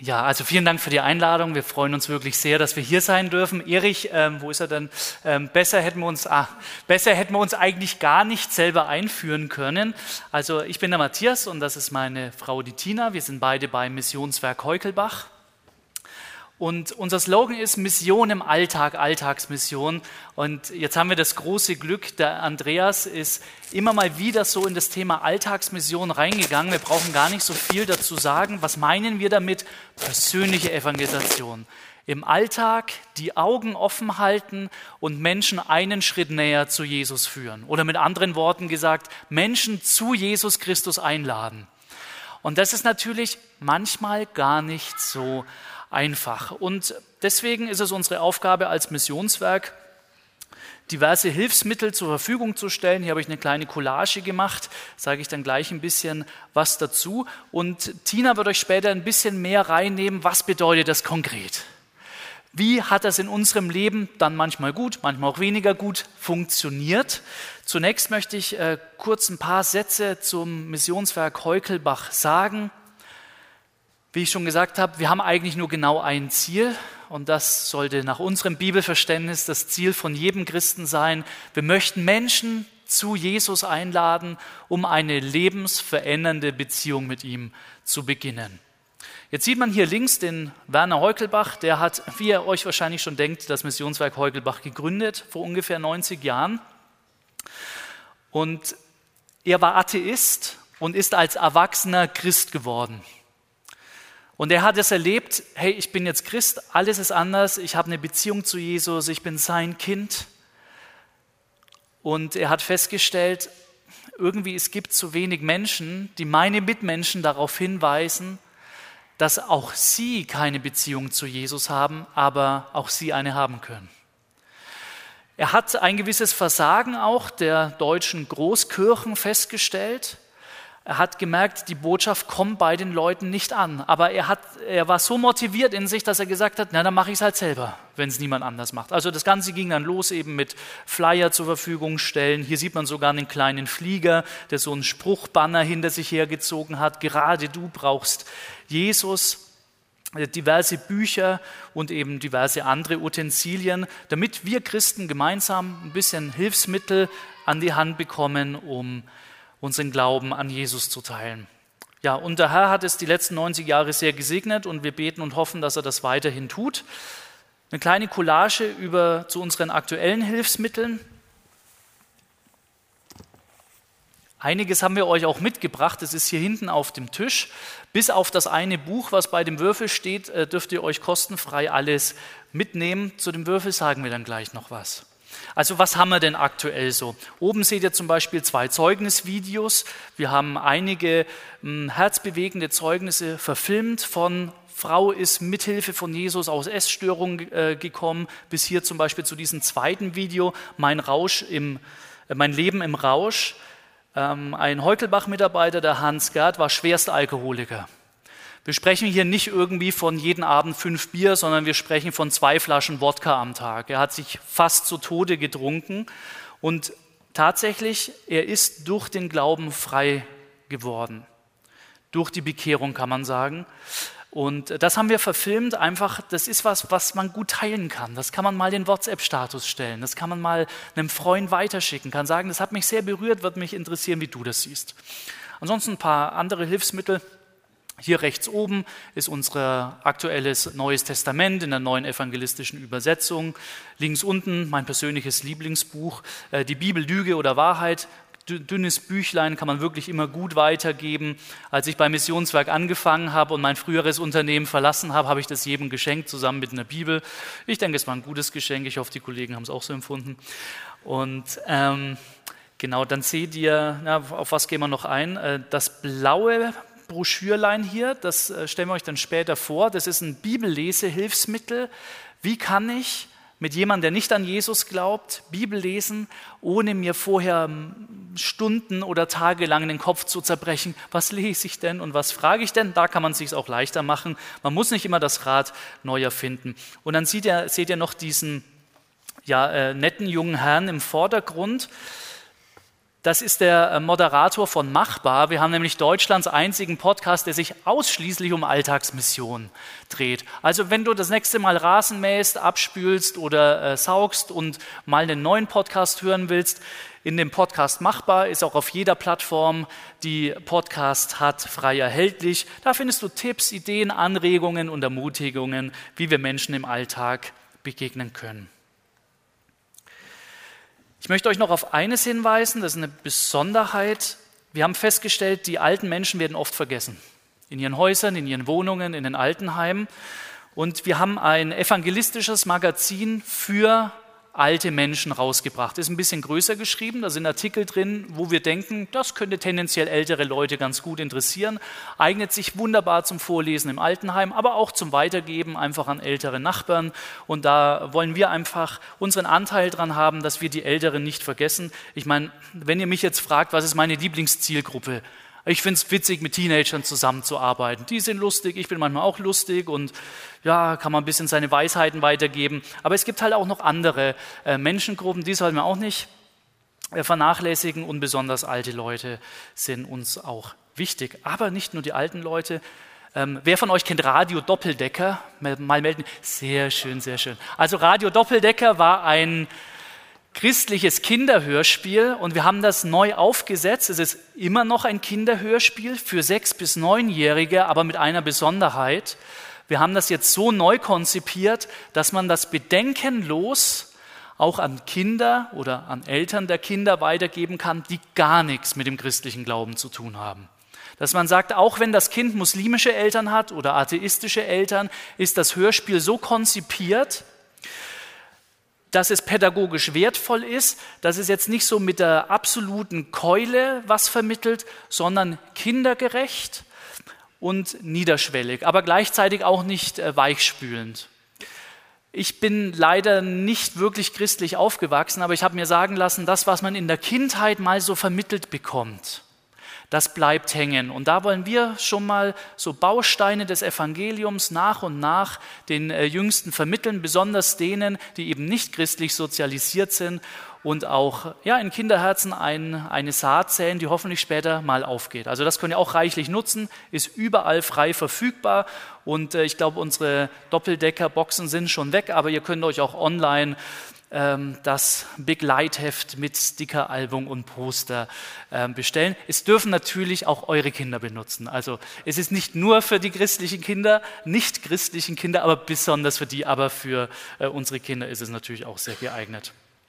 Ja, also vielen Dank für die Einladung. Wir freuen uns wirklich sehr, dass wir hier sein dürfen. Erich, wo ist er denn? Besser hätten wir uns eigentlich gar nicht selber einführen können. Also ich bin der Matthias und das ist meine Frau, die Tina. Wir sind beide beim Missionswerk Heukelbach. Und unser Slogan ist Mission im Alltag, Alltagsmission. Und jetzt haben wir das große Glück, der Andreas ist immer mal wieder so in das Thema Alltagsmission reingegangen. Wir brauchen gar nicht so viel dazu sagen. Was meinen wir damit? Persönliche Evangelisation. Im Alltag die Augen offen halten und Menschen einen Schritt näher zu Jesus führen. Oder mit anderen Worten gesagt, Menschen zu Jesus Christus einladen. Und das ist natürlich manchmal gar nicht so einfach. Und deswegen ist es unsere Aufgabe als Missionswerk, diverse Hilfsmittel zur Verfügung zu stellen. Hier habe ich eine kleine Collage gemacht, sage ich dann gleich ein bisschen was dazu. Und Tina wird euch später ein bisschen mehr reinnehmen, was bedeutet das konkret? Wie hat das in unserem Leben dann manchmal gut, manchmal auch weniger gut funktioniert? Zunächst möchte ich kurz ein paar Sätze zum Missionswerk Heukelbach sagen. Wie ich schon gesagt habe, wir haben eigentlich nur genau ein Ziel und das sollte nach unserem Bibelverständnis das Ziel von jedem Christen sein. Wir möchten Menschen zu Jesus einladen, um eine lebensverändernde Beziehung mit ihm zu beginnen. Jetzt sieht man hier links den Werner Heukelbach, der hat, wie ihr euch wahrscheinlich schon denkt, das Missionswerk Heukelbach gegründet vor ungefähr 90 Jahren. Und er war Atheist und ist als Erwachsener Christ geworden. Und er hat es erlebt, hey, ich bin jetzt Christ, alles ist anders, ich habe eine Beziehung zu Jesus, ich bin sein Kind. Und er hat festgestellt, irgendwie es gibt zu wenig Menschen, die meine Mitmenschen darauf hinweisen, dass auch sie keine Beziehung zu Jesus haben, aber auch sie eine haben können. Er hat ein gewisses Versagen auch der deutschen Großkirchen festgestellt. Er hat gemerkt, die Botschaft kommt bei den Leuten nicht an. Aber er war so motiviert in sich, dass er gesagt hat, na, dann mache ich es halt selber, wenn es niemand anders macht. Also das Ganze ging dann los eben mit Flyer zur Verfügung stellen. Hier sieht man sogar einen kleinen Flieger, der so einen Spruchbanner hinter sich hergezogen hat. Gerade du brauchst Jesus. Diverse Bücher und eben diverse andere Utensilien, damit wir Christen gemeinsam ein bisschen Hilfsmittel an die Hand bekommen, um unseren Glauben an Jesus zu teilen. Ja, und der Herr hat es die letzten 90 Jahre sehr gesegnet und wir beten und hoffen, dass er das weiterhin tut. Eine kleine Collage zu unseren aktuellen Hilfsmitteln. Einiges haben wir euch auch mitgebracht, das ist hier hinten auf dem Tisch. Bis auf das eine Buch, was bei dem Würfel steht, dürft ihr euch kostenfrei alles mitnehmen. Zu dem Würfel sagen wir dann gleich noch was. Also was haben wir denn aktuell so? Oben seht ihr zum Beispiel 2 Zeugnisvideos. Wir haben einige herzbewegende Zeugnisse verfilmt von Frau ist mithilfe von Jesus aus Essstörungen gekommen, bis hier zum Beispiel zu diesem zweiten Video, mein Leben im Rausch. Ein Heukelbach-Mitarbeiter, der Hans Gerd, war schwerster Alkoholiker. Wir sprechen hier nicht irgendwie von jeden Abend 5 Bier, sondern wir sprechen von 2 Flaschen Wodka am Tag. Er hat sich fast zu Tode getrunken und tatsächlich, er ist durch den Glauben frei geworden. Durch die Bekehrung kann man sagen. Und das haben wir verfilmt, einfach, das ist was man gut teilen kann. Das kann man mal in den WhatsApp-Status stellen, das kann man mal einem Freund weiterschicken, kann sagen, das hat mich sehr berührt, wird mich interessieren, wie du das siehst. Ansonsten ein paar andere Hilfsmittel. Hier rechts oben ist unser aktuelles Neues Testament in der neuen evangelistischen Übersetzung. Links unten mein persönliches Lieblingsbuch, die Bibel Lüge oder Wahrheit. Dünnes Büchlein, kann man wirklich immer gut weitergeben. Als ich beim Missionswerk angefangen habe und mein früheres Unternehmen verlassen habe, habe ich das jedem geschenkt, zusammen mit einer Bibel. Ich denke, es war ein gutes Geschenk. Ich hoffe, die Kollegen haben es auch so empfunden. Und genau, dann seht ihr, auf was gehen wir noch ein? Das blaue Broschürlein hier, das stellen wir euch dann später vor. Das ist ein Bibellesehilfsmittel. Wie kann ich mit jemandem, der nicht an Jesus glaubt, Bibel lesen, ohne mir vorher Stunden oder Tage lang den Kopf zu zerbrechen? Was lese ich denn und was frage ich denn? Da kann man es sich auch leichter machen. Man muss nicht immer das Rad neu erfinden. Und dann seht ihr noch diesen netten jungen Herrn im Vordergrund. Das ist der Moderator von Machbar. Wir haben nämlich Deutschlands einzigen Podcast, der sich ausschließlich um Alltagsmission dreht. Also wenn du das nächste Mal Rasen mähst, abspülst oder saugst und mal einen neuen Podcast hören willst, in dem Podcast Machbar ist auch auf jeder Plattform, die Podcast hat, frei erhältlich. Da findest du Tipps, Ideen, Anregungen und Ermutigungen, wie wir Menschen im Alltag begegnen können. Ich möchte euch noch auf eines hinweisen, das ist eine Besonderheit. Wir haben festgestellt, die alten Menschen werden oft vergessen. In ihren Häusern, in ihren Wohnungen, in den Altenheimen. Und wir haben ein evangelistisches Magazin für alte Menschen rausgebracht. Ist ein bisschen größer geschrieben, da sind Artikel drin, wo wir denken, das könnte tendenziell ältere Leute ganz gut interessieren, eignet sich wunderbar zum Vorlesen im Altenheim, aber auch zum Weitergeben einfach an ältere Nachbarn. Und da wollen wir einfach unseren Anteil dran haben, dass wir die Älteren nicht vergessen. Ich meine, wenn ihr mich jetzt fragt, was ist meine Lieblingszielgruppe? Ich finde es witzig, mit Teenagern zusammenzuarbeiten. Die sind lustig, ich bin manchmal auch lustig und ja, kann man ein bisschen seine Weisheiten weitergeben. Aber es gibt halt auch noch andere Menschengruppen, die sollten wir auch nicht vernachlässigen und besonders alte Leute sind uns auch wichtig. Aber nicht nur die alten Leute. Wer von euch kennt Radio Doppeldecker? Mal melden. Sehr schön, sehr schön. Also Radio Doppeldecker war ein christliches Kinderhörspiel und wir haben das neu aufgesetzt. Es ist immer noch ein Kinderhörspiel für 6- bis 9-Jährige, aber mit einer Besonderheit. Wir haben das jetzt so neu konzipiert, dass man das bedenkenlos auch an Kinder oder an Eltern der Kinder weitergeben kann, die gar nichts mit dem christlichen Glauben zu tun haben. Dass man sagt, auch wenn das Kind muslimische Eltern hat oder atheistische Eltern, ist das Hörspiel so konzipiert, dass es pädagogisch wertvoll ist, dass es jetzt nicht so mit der absoluten Keule was vermittelt, sondern kindergerecht und niederschwellig, aber gleichzeitig auch nicht weichspülend. Ich bin leider nicht wirklich christlich aufgewachsen, aber ich habe mir sagen lassen, das, was man in der Kindheit mal so vermittelt bekommt, das bleibt hängen. Und da wollen wir schon mal so Bausteine des Evangeliums nach und nach den Jüngsten vermitteln, besonders denen, die eben nicht christlich sozialisiert sind und auch in Kinderherzen eine Saat säen, die hoffentlich später mal aufgeht. Also das könnt ihr auch reichlich nutzen, ist überall frei verfügbar und ich glaube, unsere Doppeldecker-Boxen sind schon weg, aber ihr könnt euch auch online das Begleitheft mit Stickeralbum und Poster bestellen. Es dürfen natürlich auch eure Kinder benutzen. Also es ist nicht nur für die christlichen Kinder, nicht christlichen Kinder, aber besonders für die, aber für unsere Kinder ist es natürlich auch sehr geeignet.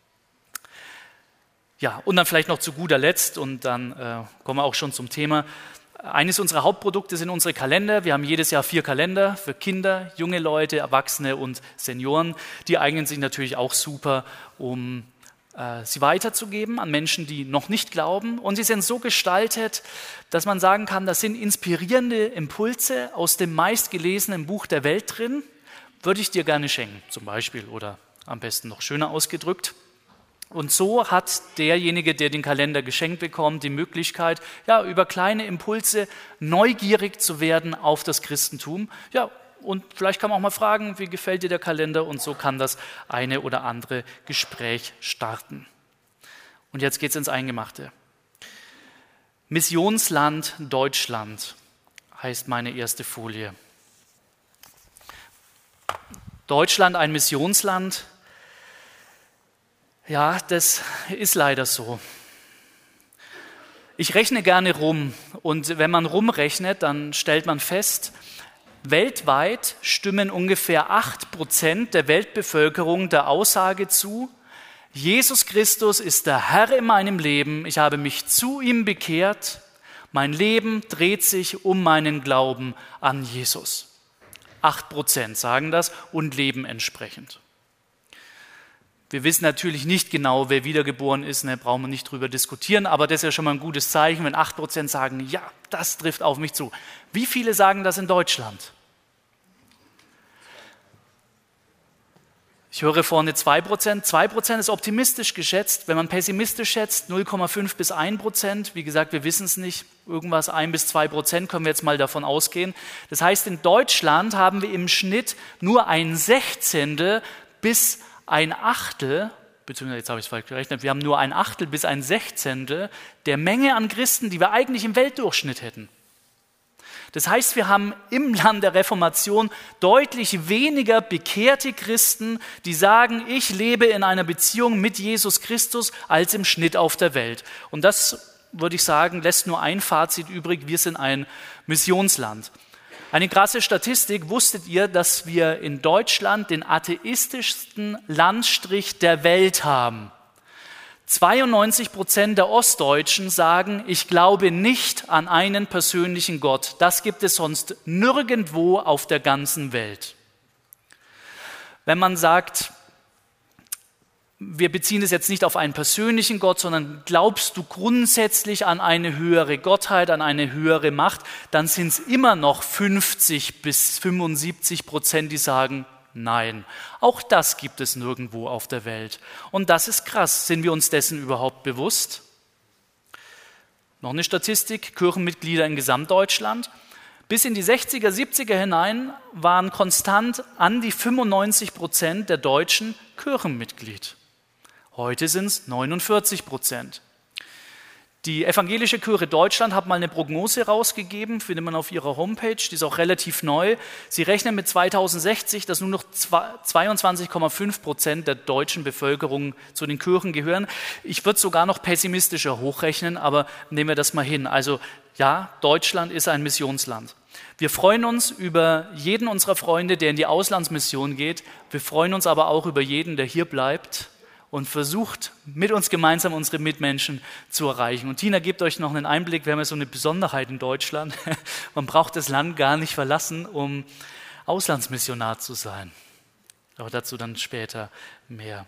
Ja, und dann vielleicht noch zu guter Letzt und dann kommen wir auch schon zum Thema. Eines unserer Hauptprodukte sind unsere Kalender. Wir haben jedes Jahr 4 Kalender für Kinder, junge Leute, Erwachsene und Senioren. Die eignen sich natürlich auch super, um sie weiterzugeben an Menschen, die noch nicht glauben. Und sie sind so gestaltet, dass man sagen kann, da sind inspirierende Impulse aus dem meistgelesenen Buch der Welt drin. Würde ich dir gerne schenken, zum Beispiel, oder am besten noch schöner ausgedrückt. Und so hat derjenige, der den Kalender geschenkt bekommt, die Möglichkeit, über kleine Impulse neugierig zu werden auf das Christentum. Ja, und vielleicht kann man auch mal fragen, wie gefällt dir der Kalender? Und so kann das eine oder andere Gespräch starten. Und jetzt geht es ins Eingemachte. Missionsland Deutschland heißt meine erste Folie. Deutschland ein Missionsland. Ja, das ist leider so. Ich rechne gerne rum und wenn man rumrechnet, dann stellt man fest, weltweit stimmen ungefähr 8% der Weltbevölkerung der Aussage zu, Jesus Christus ist der Herr in meinem Leben, ich habe mich zu ihm bekehrt, mein Leben dreht sich um meinen Glauben an Jesus. 8% sagen das und leben entsprechend. Wir wissen natürlich nicht genau, wer wiedergeboren ist, brauchen wir nicht drüber diskutieren, aber das ist ja schon mal ein gutes Zeichen, wenn 8% sagen, ja, das trifft auf mich zu. Wie viele sagen das in Deutschland? Ich höre vorne 2%. 2% ist optimistisch geschätzt. Wenn man pessimistisch schätzt, 0,5 bis 1%. Wie gesagt, wir wissen es nicht. Irgendwas 1 bis 2% können wir jetzt mal davon ausgehen. Das heißt, in Deutschland haben wir im Schnitt nur 1/16 bis 1/8 beziehungsweise jetzt habe ich es falsch gerechnet, wir haben nur 1/8 bis 1/16 der Menge an Christen, die wir eigentlich im Weltdurchschnitt hätten. Das heißt, wir haben im Land der Reformation deutlich weniger bekehrte Christen, die sagen, ich lebe in einer Beziehung mit Jesus Christus, als im Schnitt auf der Welt. Und das, würde ich sagen, lässt nur ein Fazit übrig, wir sind ein Missionsland. Eine krasse Statistik: Wusstet ihr, dass wir in Deutschland den atheistischsten Landstrich der Welt haben? 92% der Ostdeutschen sagen, ich glaube nicht an einen persönlichen Gott. Das gibt es sonst nirgendwo auf der ganzen Welt. Wenn man sagt, wir beziehen es jetzt nicht auf einen persönlichen Gott, sondern glaubst du grundsätzlich an eine höhere Gottheit, an eine höhere Macht, dann sind es immer noch 50 bis 75%, die sagen, nein, auch das gibt es nirgendwo auf der Welt. Und das ist krass. Sind wir uns dessen überhaupt bewusst? Noch eine Statistik: Kirchenmitglieder in Gesamtdeutschland. Bis in die 60er, 70er hinein waren konstant an die 95% der Deutschen Kirchenmitglied. Heute sind es 49%. Die Evangelische Kirche Deutschland hat mal eine Prognose rausgegeben, findet man auf ihrer Homepage, die ist auch relativ neu. Sie rechnen mit 2060, dass nur noch 22,5% der deutschen Bevölkerung zu den Kirchen gehören. Ich würde sogar noch pessimistischer hochrechnen, aber nehmen wir das mal hin. Also ja, Deutschland ist ein Missionsland. Wir freuen uns über jeden unserer Freunde, der in die Auslandsmission geht. Wir freuen uns aber auch über jeden, der hier bleibt und versucht, mit uns gemeinsam unsere Mitmenschen zu erreichen. Und Tina gibt euch noch einen Einblick, wir haben ja so eine Besonderheit in Deutschland. Man braucht das Land gar nicht verlassen, um Auslandsmissionar zu sein. Aber dazu dann später mehr.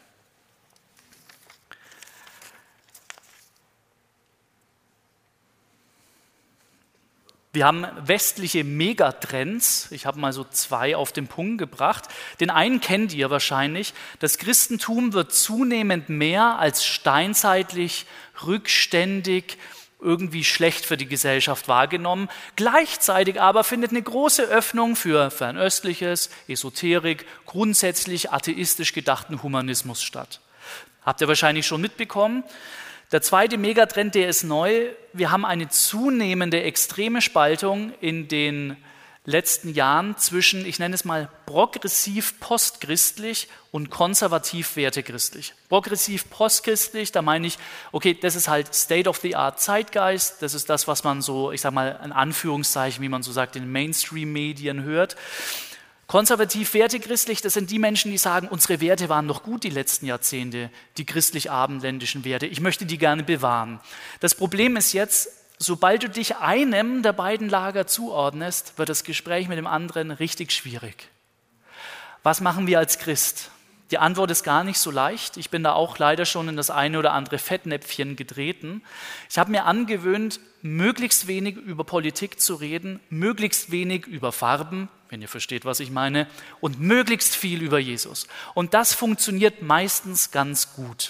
Wir haben westliche Megatrends. Ich habe mal so 2 auf den Punkt gebracht. Den einen kennt ihr wahrscheinlich. Das Christentum wird zunehmend mehr als steinzeitlich, rückständig, irgendwie schlecht für die Gesellschaft wahrgenommen. Gleichzeitig aber findet eine große Öffnung für Fernöstliches, Esoterik, grundsätzlich atheistisch gedachten Humanismus statt. Habt ihr wahrscheinlich schon mitbekommen. Der zweite Megatrend, der ist neu. Wir haben eine zunehmende extreme Spaltung in den letzten Jahren zwischen, ich nenne es mal, progressiv postchristlich und konservativ wertechristlich. Progressiv postchristlich, da meine ich, okay, das ist halt State of the Art Zeitgeist, das ist das, was man so, ich sage mal in Anführungszeichen, wie man so sagt, in den Mainstream-Medien hört. Konservativ wertechristlich, das sind die Menschen, die sagen, unsere Werte waren doch gut die letzten Jahrzehnte, die christlich-abendländischen Werte. Ich möchte die gerne bewahren. Das Problem ist jetzt, sobald du dich einem der beiden Lager zuordnest, wird das Gespräch mit dem anderen richtig schwierig. Was machen wir als Christ? Die Antwort ist gar nicht so leicht. Ich bin da auch leider schon in das eine oder andere Fettnäpfchen getreten. Ich habe mir angewöhnt, möglichst wenig über Politik zu reden, möglichst wenig über Farben, wenn ihr versteht, was ich meine, und möglichst viel über Jesus. Und das funktioniert meistens ganz gut.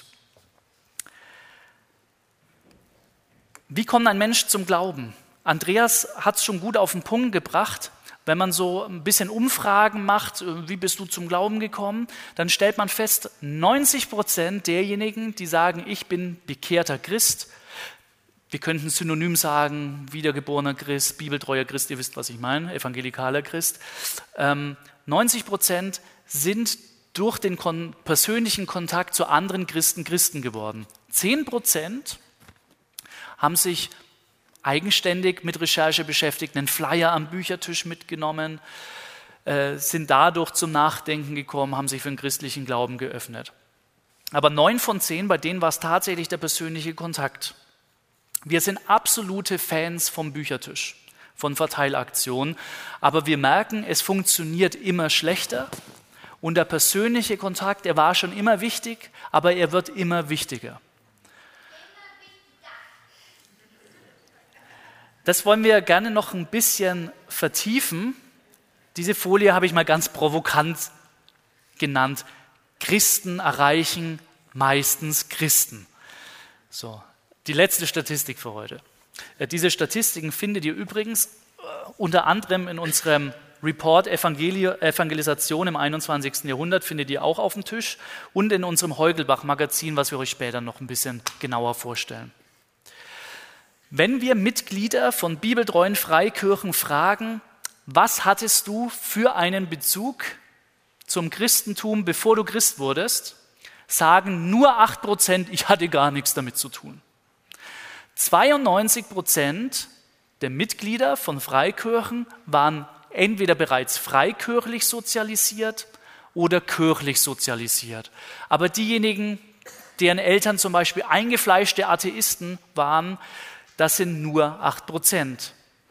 Wie kommt ein Mensch zum Glauben? Andreas hat es schon gut auf den Punkt gebracht. Wenn man so ein bisschen Umfragen macht, wie bist du zum Glauben gekommen, dann stellt man fest, 90% derjenigen, die sagen, ich bin bekehrter Christ, wir könnten synonym sagen, wiedergeborener Christ, bibeltreuer Christ, ihr wisst, was ich meine, evangelikaler Christ, 90% sind durch den persönlichen Kontakt zu anderen Christen geworden. 10% haben sich eigenständig mit Recherche beschäftigt, einen Flyer am Büchertisch mitgenommen, sind dadurch zum Nachdenken gekommen, haben sich für den christlichen Glauben geöffnet. Aber 9 von 10, bei denen war es tatsächlich der persönliche Kontakt. Wir sind absolute Fans vom Büchertisch, von Verteilaktionen, aber wir merken, es funktioniert immer schlechter und der persönliche Kontakt, der war schon immer wichtig, aber er wird immer wichtiger. Das wollen wir gerne noch ein bisschen vertiefen. Diese Folie habe ich mal ganz provokant genannt. Christen erreichen meistens Christen. So, die letzte Statistik für heute. Diese Statistiken findet ihr übrigens unter anderem in unserem Report Evangelisation im 21. Jahrhundert findet ihr auch auf dem Tisch und in unserem Heugelbach-Magazin, was wir euch später noch ein bisschen genauer vorstellen. Wenn wir Mitglieder von bibeltreuen Freikirchen fragen, was hattest du für einen Bezug zum Christentum, bevor du Christ wurdest, sagen nur 8%, ich hatte gar nichts damit zu tun. 92% der Mitglieder von Freikirchen waren entweder bereits freikirchlich sozialisiert oder kirchlich sozialisiert. Aber diejenigen, deren Eltern zum Beispiel eingefleischte Atheisten waren, das sind nur 8%.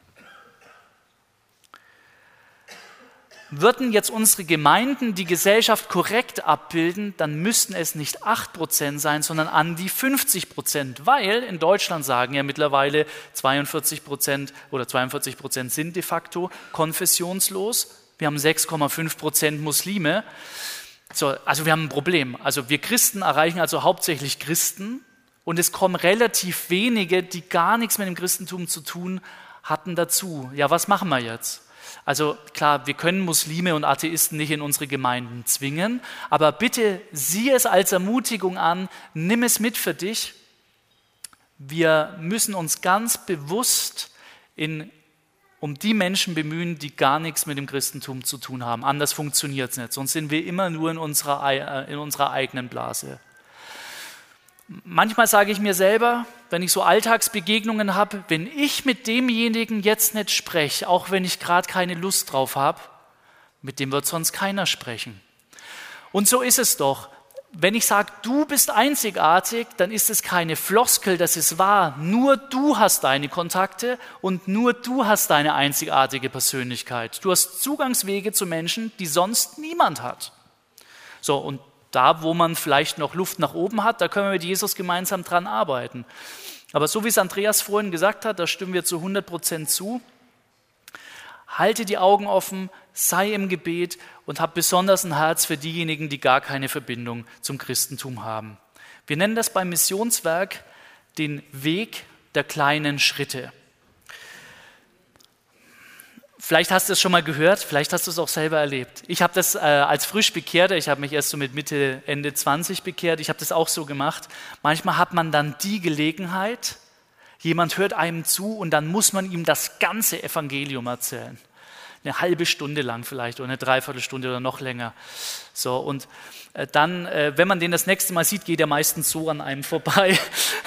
Würden jetzt unsere Gemeinden die Gesellschaft korrekt abbilden, dann müssten es nicht 8% sein, sondern an die 50%, weil in Deutschland sagen ja mittlerweile 42% oder 42% sind de facto konfessionslos. Wir haben 6,5% Muslime. So, also wir haben ein Problem. Also wir Christen erreichen also hauptsächlich Christen und es kommen relativ wenige, die gar nichts mit dem Christentum zu tun hatten, dazu. Ja, was machen wir jetzt? Also klar, wir können Muslime und Atheisten nicht in unsere Gemeinden zwingen, aber bitte sieh es als Ermutigung an, nimm es mit für dich. Wir müssen uns ganz bewusst um die Menschen bemühen, die gar nichts mit dem Christentum zu tun haben. Anders funktioniert es nicht, sonst sind wir immer nur in unserer eigenen Blase. Manchmal sage ich mir selber, wenn ich so Alltagsbegegnungen habe, wenn ich mit demjenigen jetzt nicht spreche, auch wenn ich gerade keine Lust drauf habe, mit dem wird sonst keiner sprechen. Und so ist es doch. Wenn ich sage, du bist einzigartig, dann ist es keine Floskel, das ist wahr. Nur du hast deine Kontakte und nur du hast deine einzigartige Persönlichkeit. Du hast Zugangswege zu Menschen, die sonst niemand hat. So, und da, wo man vielleicht noch Luft nach oben hat, da können wir mit Jesus gemeinsam dran arbeiten. Aber so wie es Andreas vorhin gesagt hat, da stimmen wir zu 100% zu. Halte die Augen offen, sei im Gebet und hab besonders ein Herz für diejenigen, die gar keine Verbindung zum Christentum haben. Wir nennen das beim Missionswerk den Weg der kleinen Schritte. Vielleicht hast du es schon mal gehört, vielleicht hast du es auch selber erlebt. Ich habe das als frisch Bekehrter, ich habe mich erst so mit Mitte, Ende 20 bekehrt, ich habe das auch so gemacht. Manchmal hat man dann die Gelegenheit, jemand hört einem zu und dann muss man ihm das ganze Evangelium erzählen. Eine halbe Stunde lang vielleicht oder eine Dreiviertelstunde oder noch länger. So, und dann, wenn man den das nächste Mal sieht, geht er meistens so an einem vorbei.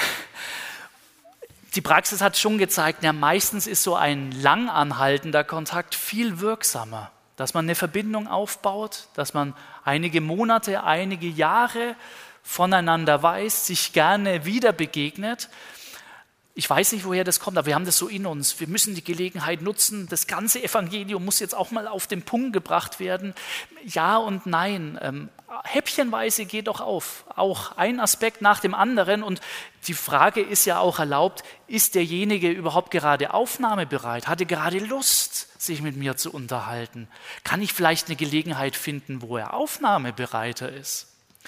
Die Praxis hat schon gezeigt, ja, meistens ist so ein lang anhaltender Kontakt viel wirksamer, dass man eine Verbindung aufbaut, dass man einige Monate, einige Jahre voneinander weiß, sich gerne wieder begegnet. Ich weiß nicht, woher das kommt, aber wir haben das so in uns. Wir müssen die Gelegenheit nutzen. Das ganze Evangelium muss jetzt auch mal auf den Punkt gebracht werden. Ja und nein. Häppchenweise geht doch auf. Auch ein Aspekt nach dem anderen. Und die Frage ist ja auch erlaubt, ist derjenige überhaupt gerade aufnahmebereit? Hat er gerade Lust, sich mit mir zu unterhalten? Kann ich vielleicht eine Gelegenheit finden, wo er aufnahmebereiter ist?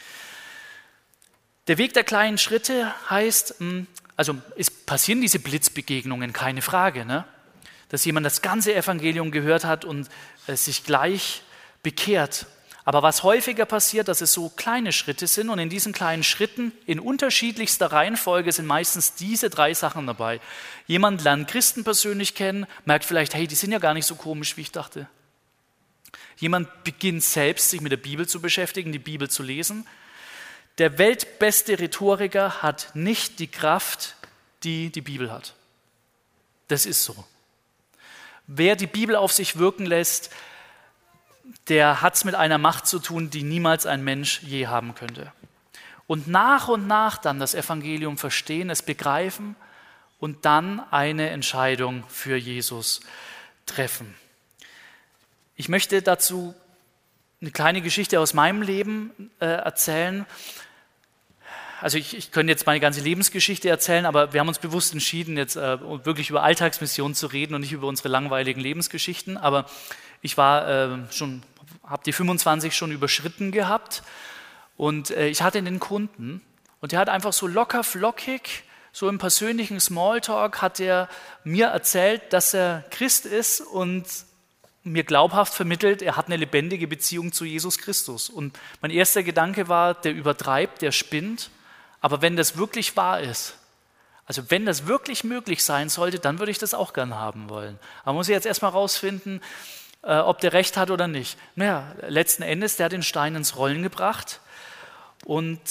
Der Weg der kleinen Schritte heißt, also es passieren diese Blitzbegegnungen, keine Frage, ne? Dass jemand das ganze Evangelium gehört hat und sich gleich bekehrt. Aber was häufiger passiert, dass es so kleine Schritte sind und in diesen kleinen Schritten in unterschiedlichster Reihenfolge sind meistens diese 3 Sachen dabei. Jemand lernt Christen persönlich kennen, merkt vielleicht, hey, die sind ja gar nicht so komisch, wie ich dachte. Jemand beginnt selbst, sich mit der Bibel zu beschäftigen, die Bibel zu lesen. Der weltbeste Rhetoriker hat nicht die Kraft, die die Bibel hat. Das ist so. Wer die Bibel auf sich wirken lässt, der hat es mit einer Macht zu tun, die niemals ein Mensch je haben könnte. Und nach dann das Evangelium verstehen, es begreifen und dann eine Entscheidung für Jesus treffen. Ich möchte dazu eine kleine Geschichte aus meinem Leben erzählen. Also ich könnte jetzt meine ganze Lebensgeschichte erzählen, aber wir haben uns bewusst entschieden, jetzt wirklich über Alltagsmissionen zu reden und nicht über unsere langweiligen Lebensgeschichten. Aber ich habe die 25 schon überschritten gehabt und ich hatte einen Kunden und der hat einfach so locker flockig, so im persönlichen Smalltalk hat er mir erzählt, dass er Christ ist und mir glaubhaft vermittelt, er hat eine lebendige Beziehung zu Jesus Christus. Und mein erster Gedanke war, der übertreibt, der spinnt. Aber wenn das wirklich wahr ist, also wenn das wirklich möglich sein sollte, dann würde ich das auch gern haben wollen. Aber man muss jetzt erstmal rausfinden, ob der recht hat oder nicht. Naja, letzten Endes, der hat den Stein ins Rollen gebracht und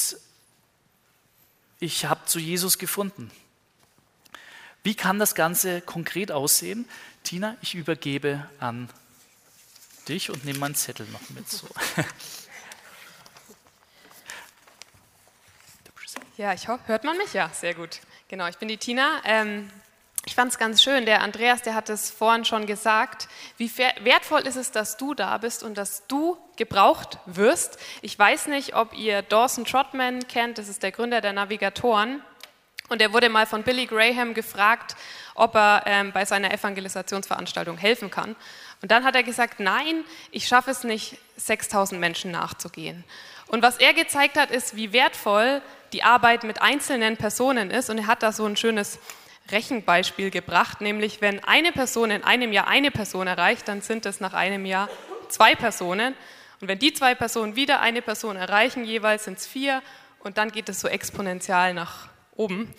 ich habe zu Jesus gefunden. Wie kann das Ganze konkret aussehen? Tina, ich übergebe an dich und nehme meinen Zettel noch mit. So. Ja, ich hoffe, hört man mich? Ja, sehr gut. Genau, ich bin die Tina. Ich fand es ganz schön, der Andreas, der hat es vorhin schon gesagt, wie wertvoll ist es, dass du da bist und dass du gebraucht wirst. Ich weiß nicht, ob ihr Dawson Trotman kennt, das ist der Gründer der Navigatoren. Und er wurde mal von Billy Graham gefragt, ob er bei seiner Evangelisationsveranstaltung helfen kann. Und dann hat er gesagt, nein, ich schaffe es nicht, 6.000 Menschen nachzugehen. Und was er gezeigt hat, ist, wie wertvoll die Arbeit mit einzelnen Personen ist. Und er hat da so ein schönes Rechenbeispiel gebracht, nämlich wenn eine Person in einem Jahr eine Person erreicht, dann sind es nach einem Jahr 2 Personen. Und wenn die 2 Personen wieder eine Person erreichen, jeweils sind es 4 und dann geht es so exponentiell nach oben.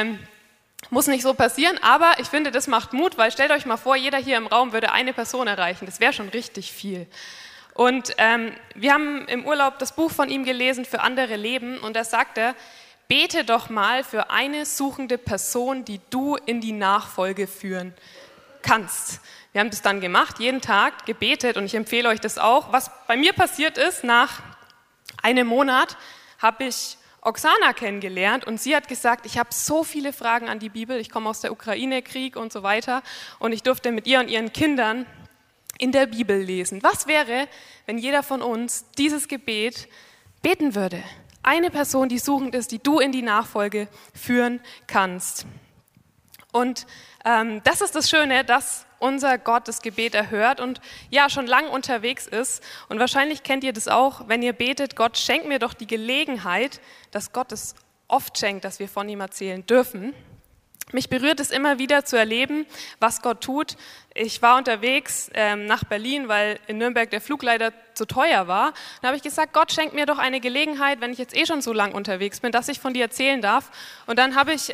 Muss nicht so passieren, aber ich finde, das macht Mut, weil stellt euch mal vor, jeder hier im Raum würde eine Person erreichen. Das wäre schon richtig viel. Und wir haben im Urlaub das Buch von ihm gelesen, Für andere Leben, und da sagt er, bete doch mal für eine suchende Person, die du in die Nachfolge führen kannst. Wir haben das dann gemacht, jeden Tag gebetet, und ich empfehle euch das auch. Was bei mir passiert ist, nach einem Monat habe ich Oksana kennengelernt und sie hat gesagt, ich habe so viele Fragen an die Bibel, ich komme aus der Ukraine, Krieg und so weiter, und ich durfte mit ihr und ihren Kindern in der Bibel lesen. Was wäre, wenn jeder von uns dieses Gebet beten würde? Eine Person, die suchend ist, die du in die Nachfolge führen kannst. Und das ist das Schöne, dass unser Gott das Gebet erhört und ja, schon lang unterwegs ist. Und wahrscheinlich kennt ihr das auch, wenn ihr betet, Gott, schenk mir doch die Gelegenheit, dass Gott es oft schenkt, dass wir von ihm erzählen dürfen. Mich berührt es immer wieder zu erleben, was Gott tut. Ich war unterwegs nach Berlin, weil in Nürnberg der Flug leider zu teuer war. Dann habe ich gesagt, Gott schenkt mir doch eine Gelegenheit, wenn ich jetzt schon so lang unterwegs bin, dass ich von dir erzählen darf. Und dann habe ich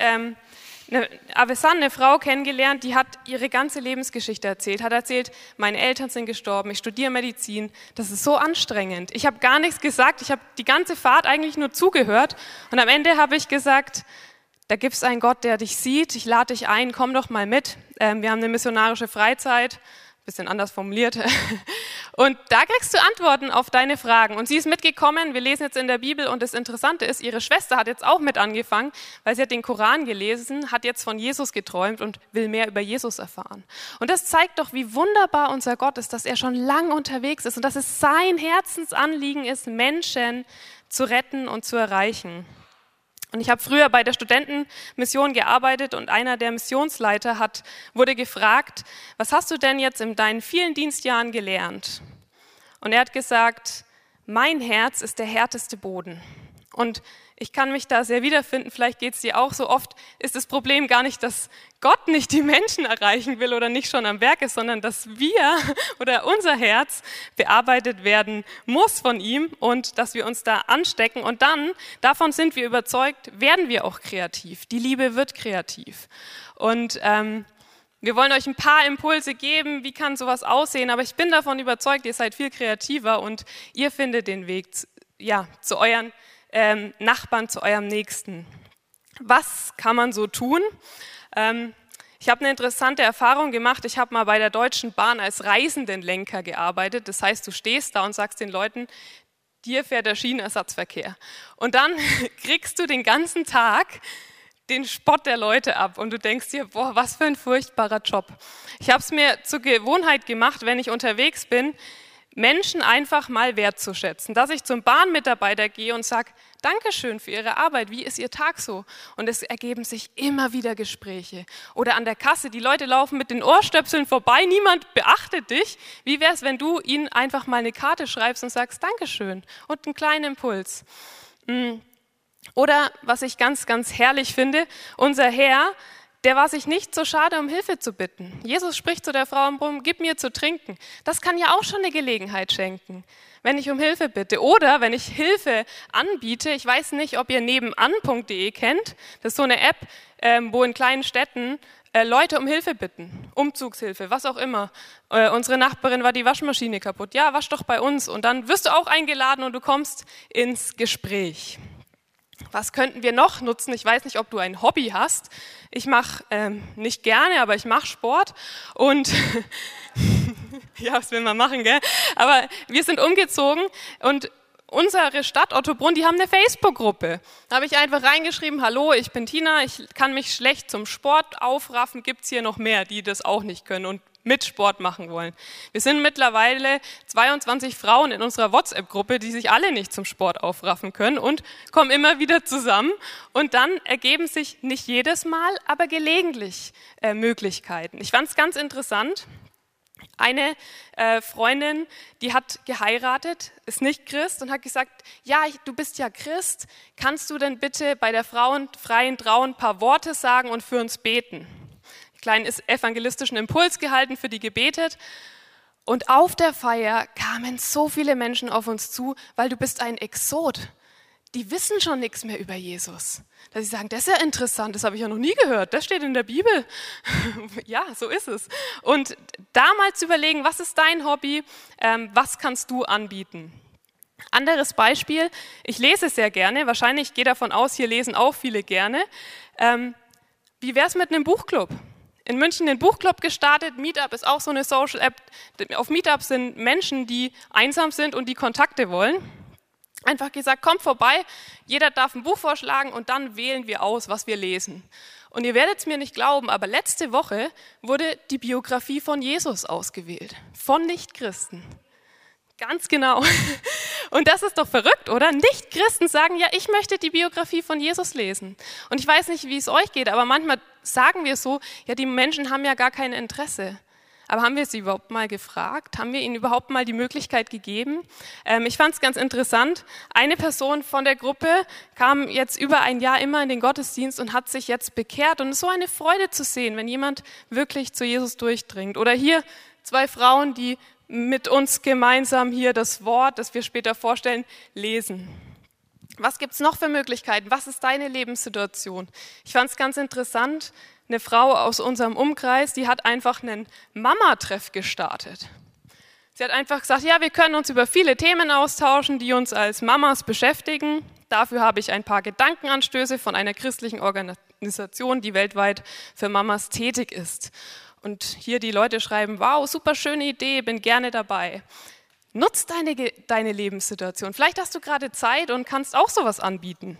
Avesan, eine Frau kennengelernt, die hat ihre ganze Lebensgeschichte erzählt, hat erzählt, meine Eltern sind gestorben, ich studiere Medizin, das ist so anstrengend. Ich habe gar nichts gesagt, ich habe die ganze Fahrt eigentlich nur zugehört und am Ende habe ich gesagt, da gibt es einen Gott, der dich sieht, ich lade dich ein, komm doch mal mit. Wir haben eine missionarische Freizeit, bisschen anders formuliert. Und da kriegst du Antworten auf deine Fragen. Und sie ist mitgekommen, wir lesen jetzt in der Bibel und das Interessante ist, ihre Schwester hat jetzt auch mit angefangen, weil sie hat den Koran gelesen, hat jetzt von Jesus geträumt und will mehr über Jesus erfahren. Und das zeigt doch, wie wunderbar unser Gott ist, dass er schon lang unterwegs ist und dass es sein Herzensanliegen ist, Menschen zu retten und zu erreichen. Und ich habe früher bei der Studentenmission gearbeitet und einer der Missionsleiter wurde gefragt, was hast du denn jetzt in deinen vielen Dienstjahren gelernt? Und er hat gesagt, mein Herz ist der härteste Boden. Und ich kann mich da sehr wiederfinden, vielleicht geht es dir auch so. Oft ist das Problem gar nicht, dass Gott nicht die Menschen erreichen will oder nicht schon am Werk ist, sondern dass wir oder unser Herz bearbeitet werden muss von ihm und dass wir uns da anstecken. Und dann, davon sind wir überzeugt, werden wir auch kreativ. Die Liebe wird kreativ. Und wir wollen euch ein paar Impulse geben, wie kann sowas aussehen, aber ich bin davon überzeugt, ihr seid viel kreativer und ihr findet den Weg zu euren Nachbarn, zu eurem Nächsten. Was kann man so tun? Ich habe eine interessante Erfahrung gemacht. Ich habe mal bei der Deutschen Bahn als Reisendenlenker gearbeitet. Das heißt, du stehst da und sagst den Leuten, dir fährt der Schienenersatzverkehr. Und dann kriegst du den ganzen Tag den Spott der Leute ab und du denkst dir, boah, was für ein furchtbarer Job. Ich habe es mir zur Gewohnheit gemacht, wenn ich unterwegs bin, Menschen einfach mal wertzuschätzen, dass ich zum Bahnmitarbeiter gehe und sage, Dankeschön für Ihre Arbeit, wie ist Ihr Tag so? Und es ergeben sich immer wieder Gespräche. Oder an der Kasse, die Leute laufen mit den Ohrstöpseln vorbei, niemand beachtet dich. Wie wäre es, wenn du ihnen einfach mal eine Karte schreibst und sagst, Dankeschön und einen kleinen Impuls. Oder, was ich ganz, ganz herrlich finde, unser Herr, der war sich nicht so schade, um Hilfe zu bitten. Jesus spricht zu der Frau am Brunnen, gib mir zu trinken. Das kann ja auch schon eine Gelegenheit schenken, wenn ich um Hilfe bitte. Oder wenn ich Hilfe anbiete, ich weiß nicht, ob ihr nebenan.de kennt, das ist so eine App, wo in kleinen Städten Leute um Hilfe bitten, Umzugshilfe, was auch immer. Unsere Nachbarin war die Waschmaschine kaputt. Ja, wasch doch bei uns. Und dann wirst du auch eingeladen und du kommst ins Gespräch. Was könnten wir noch nutzen? Ich weiß nicht, ob du ein Hobby hast. Ich mache nicht gerne, aber ich mache Sport. Und ja, was will man machen, gell? Aber wir sind umgezogen und unsere Stadt Ottobrunn, die haben eine Facebook-Gruppe. Da habe ich einfach reingeschrieben, hallo, ich bin Tina, ich kann mich schlecht zum Sport aufraffen. Gibt es hier noch mehr, die das auch nicht können und mit Sport machen wollen? Wir sind mittlerweile 22 Frauen in unserer WhatsApp-Gruppe, die sich alle nicht zum Sport aufraffen können und kommen immer wieder zusammen. Und dann ergeben sich nicht jedes Mal, aber gelegentlich Möglichkeiten. Ich fand es ganz interessant. Eine Freundin, die hat geheiratet, ist nicht Christ und hat gesagt, ja, du bist ja Christ, kannst du denn bitte bei der freien Trauung ein paar Worte sagen und für uns beten? Einen kleinen evangelistischen Impuls gehalten, für die gebetet. Und auf der Feier kamen so viele Menschen auf uns zu, weil du bist ein Exot. Die wissen schon nichts mehr über Jesus. Dass sie sagen, das ist ja interessant, das habe ich ja noch nie gehört, das steht in der Bibel. Ja, so ist es. Und da mal zu überlegen, was ist dein Hobby, was kannst du anbieten? Anderes Beispiel, ich lese sehr gerne, wahrscheinlich gehe davon aus, hier lesen auch viele gerne. Wie wäre es mit einem Buchclub? In München den Buchclub gestartet, Meetup ist auch so eine Social App. Auf Meetup sind Menschen, die einsam sind und die Kontakte wollen. Einfach gesagt, kommt vorbei, jeder darf ein Buch vorschlagen und dann wählen wir aus, was wir lesen. Und ihr werdet es mir nicht glauben, aber letzte Woche wurde die Biografie von Jesus ausgewählt, von Nichtchristen. Ganz genau. Und das ist doch verrückt, oder? Nichtchristen sagen, ja, ich möchte die Biografie von Jesus lesen. Und ich weiß nicht, wie es euch geht, aber manchmal sagen wir so, ja, die Menschen haben ja gar kein Interesse. Aber haben wir sie überhaupt mal gefragt? Haben wir ihnen überhaupt mal die Möglichkeit gegeben? Ich fand es ganz interessant. Eine Person von der Gruppe kam jetzt über ein Jahr immer in den Gottesdienst und hat sich jetzt bekehrt. Und es ist so eine Freude zu sehen, wenn jemand wirklich zu Jesus durchdringt. Oder hier 2 Frauen, die mit uns gemeinsam hier das Wort, das wir später vorstellen, lesen. Was gibt es noch für Möglichkeiten? Was ist deine Lebenssituation? Ich fand es ganz interessant. Eine Frau aus unserem Umkreis, die hat einfach einen Mama-Treff gestartet. Sie hat einfach gesagt, ja, wir können uns über viele Themen austauschen, die uns als Mamas beschäftigen. Dafür habe ich ein paar Gedankenanstöße von einer christlichen Organisation, die weltweit für Mamas tätig ist. Und hier die Leute schreiben, wow, super schöne Idee, bin gerne dabei. Nutz deine Lebenssituation. Vielleicht hast du gerade Zeit und kannst auch sowas anbieten.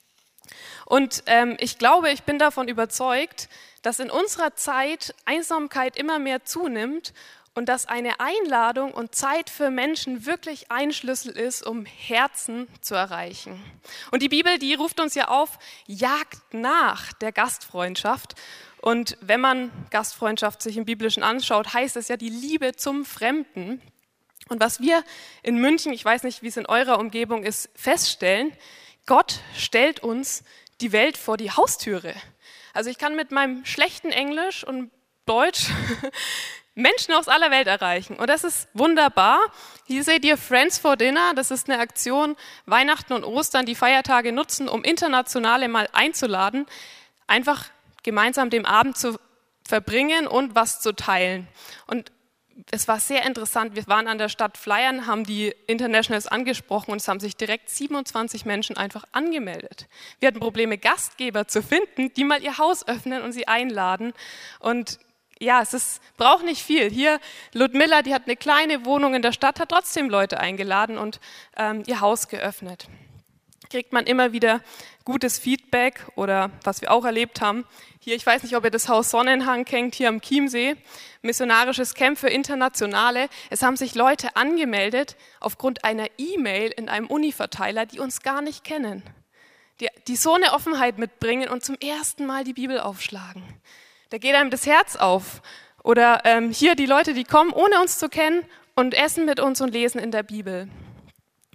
Und ich glaube, ich bin davon überzeugt, dass in unserer Zeit Einsamkeit immer mehr zunimmt und dass eine Einladung und Zeit für Menschen wirklich ein Schlüssel ist, um Herzen zu erreichen. Und die Bibel, die ruft uns ja auf, jagt nach der Gastfreundschaft. Und wenn man Gastfreundschaft sich im Biblischen anschaut, heißt es ja die Liebe zum Fremden. Und was wir in München, ich weiß nicht, wie es in eurer Umgebung ist, feststellen, Gott stellt uns die Welt vor die Haustüre. Also ich kann mit meinem schlechten Englisch und Deutsch Menschen aus aller Welt erreichen. Und das ist wunderbar. Hier seht ihr Friends for Dinner. Das ist eine Aktion, Weihnachten und Ostern, die Feiertage nutzen, um Internationale mal einzuladen, einfach gemeinsam den Abend zu verbringen und was zu teilen. Und es war sehr interessant. Wir waren an der Stadt Flyern, haben die Internationals angesprochen und es haben sich direkt 27 Menschen einfach angemeldet. Wir hatten Probleme, Gastgeber zu finden, die mal ihr Haus öffnen und sie einladen. Und ja, braucht nicht viel. Hier Ludmilla, die hat eine kleine Wohnung in der Stadt, hat trotzdem Leute eingeladen und ihr Haus geöffnet. Kriegt man immer wieder gutes Feedback oder was wir auch erlebt haben. Hier, ich weiß nicht, ob ihr das Haus Sonnenhang kennt, hier am Chiemsee, missionarisches Camp für Internationale. Es haben sich Leute angemeldet aufgrund einer E-Mail in einem Uni-Verteiler, die uns gar nicht kennen, die so eine Offenheit mitbringen und zum ersten Mal die Bibel aufschlagen. Da geht einem das Herz auf. Oder hier die Leute, die kommen, ohne uns zu kennen und essen mit uns und lesen in der Bibel.